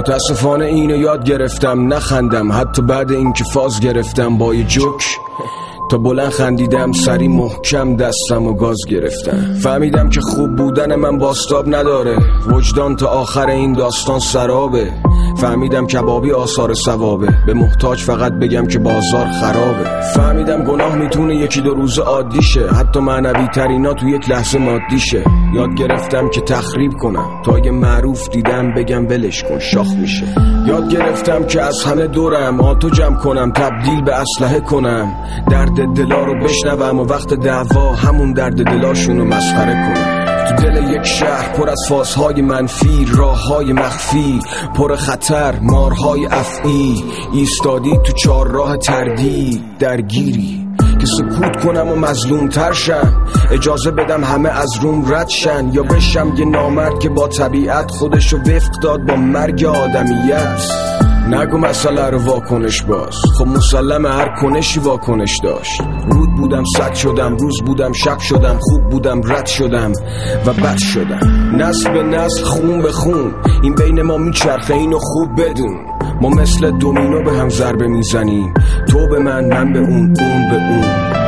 متاسفانه اینو یاد گرفتم نخندم، حتی بعد اینکه فاز گرفتم با یه جوک تا بلند خندیدم، سری محکم دستم و گاز گرفتم. فهمیدم که خوب بودن من باستاب نداره، وجدان تا آخر این داستان سرابه. فهمیدم کبابی آثار ثوابه، به محتاج فقط بگم که بازار خرابه. فهمیدم گناه میتونه یکی دو روز عادی شه، حتی معنوی ترینا تو یک لحظه مادی شه. یاد گرفتم که تخریب کنم تا اگه معروف دیدم بگم ولش کن شاخ میشه. یاد گرفتم که از همه دورم آتو جمع کنم، تبدیل به اسلحه کنم، درد دلا رو بشنوم و وقت دعوا همون درد دلاشونو مسخره کنم. تو دل یک شهر پر از فازهای منفی، راههای مخفی پر خطر، مارهای افعی، ایستادی تو چهارراه تردید درگیری که سکوت کنم و مظلوم تر شم، اجازه بدم همه از روم رد شن، یا بشم یه نامرد که با طبیعت خودشو وفق داد با مرگ آدمیت. نگو مسئله رو واکنش باز، خب مسلمه هر کنشی واکنش داشت. رود بودم صد شدم، روز بودم شب شدم، خوب بودم رد شدم و بد شدم. نسل به نسل خون به خون این بین ما میچرخه، اینو خوب بدون. ما مثل دومینو به هم ضربه میزنیم، تو به من به اون به اون.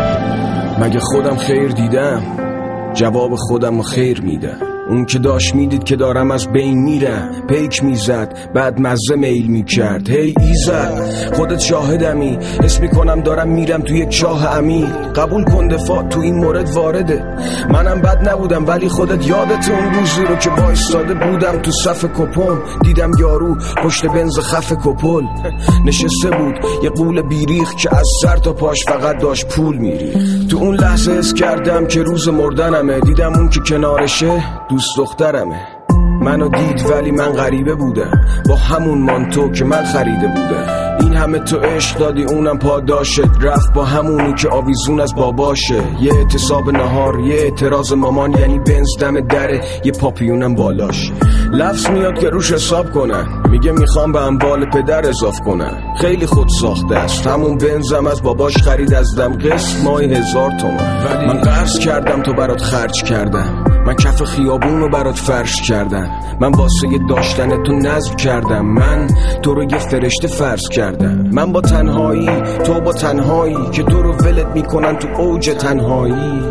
مگه خودم خیر دیدم؟ جواب خودم رو خیر میدم. اون که داشت میدید که دارم از بین میرم، پیک میزد بعد مزه میل میکرد. هی ایزد خودت شاهدمی، حس میکنم دارم میرم تو یک چاه عمیق. قبول کن دفاع تو این مورد وارده، منم بد نبودم ولی خودت یادت اون روزی رو که وایستاده بودم تو صف کپون، دیدم یارو پشت بنز خف کپل نشسته بود، یه قول بیریخ که از سر تا پاش فقط داشت پول میری. تو اون لحظه حس کردم که روز مردنمه، دیدم اون که کنارشه دوست دخترمه. منو دید ولی من غریبه بودم، با همون مانتو که من خریده بودم. این همه تو عشق دادی اونم پاداشت، رفت با همونی که آویزون از باباشه. یه اعتصاب نهار، یه اعتراض مامان، یعنی بنز دم دره، یه پاپیونم بالاش. لفظ میاد که روش حساب کنن، میگه میخوام به اموال پدر اضاف کنن. خیلی خود ساخته است، همون بنزم از باباش خرید از دم، قسط ماهی 1000 تومن. من قرض کردم تو برات خرج کردم، من کف خیابون رو برات فرش کردم، من واسه داشتن تو نذر کردم، من تو رو یه فرشته فرض کردم. من با تنهایی، تو با تنهایی که تو رو ولت میکنن تو اوج تنهایی.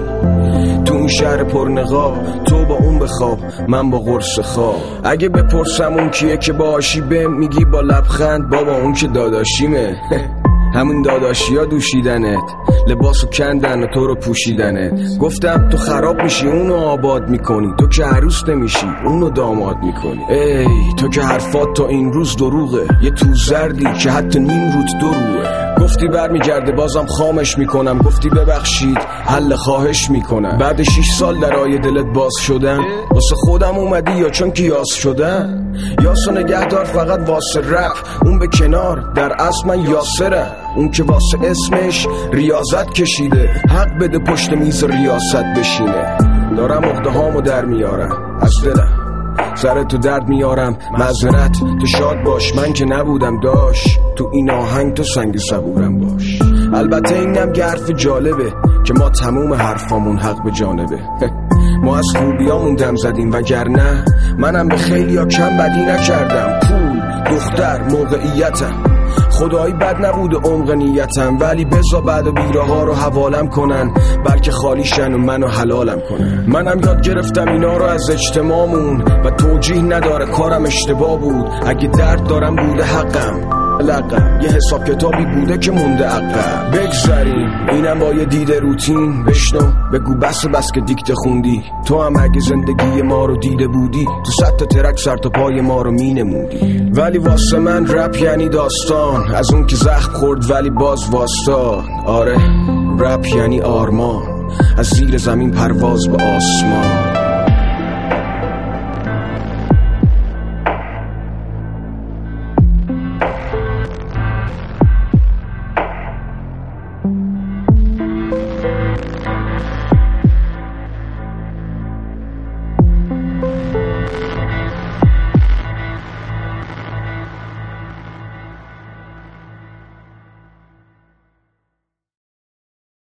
تو اون شهر پرنقاب، تو با اون بخواب، من با قرص خواب. اگه بپرسم اون کیه که باشی بهم میگی با لبخند بابا اون که داداشیمه. همون داداشی ها دوشیدنت، لباسو کندن و تو رو پوشیدنت. گفتم تو خراب میشی اونو آباد میکنی، تو که عروس نمیشی اونو داماد میکنی. ای تو که حرفات تا این روز دروغه، یه تو زردی که حتی نیم روت دروغه. گفتی برمیگرده بازم خامش میکنم، گفتی ببخشید حل خواهش میکنم. بعد 6 سال درای دلت باز شدم، واسه خودم اومدی یا چون که یاس شدم؟ یاسو نگهدار فقط واسه رپ، اون به کنار، در اصل من یاسرم. اون که واسه اسمش ریاضت کشیده، حق بده پشت میز ریاست بشینه. دارم عقده هامو در میارم از دلم، سر تو درد میارم معذرت، تو شاد باش من که نبودم داشت، تو این آهنگ تو سنگ صبورم باش. البته اینم که حرف جالبه که ما تموم حرفامون حق به جانبه. ما از خوبیامون دم زدیم وگرنه منم به خیلی ها کم بدی نکردم. پول، دختر، موقعیتم، خدایی بد نبود عمق نیتم، ولی بزا بعد و بیره ها رو حوالم کنن، بلکه خالیشن و منو حلالم کنن. منم یاد گرفتم اینا رو از اجتماعمون و توجیه نداره کارم اشتباه بود. اگه درد دارم بوده حقم، لقم یه حساب کتابی بوده که مونده عقب. بگذاریم اینم با یه دیده روتین، بشنو بگو بس که دیکته خوندی. تو هم اگه زندگی ما رو دیده بودی، تو 100 تا ترک سر تا پای ما رو مینمودی. ولی واسه من رپ یعنی داستان، از اون که زخم خورد ولی باز واستا. آره رپ یعنی آرمان، از زیر زمین پرواز به آسمان.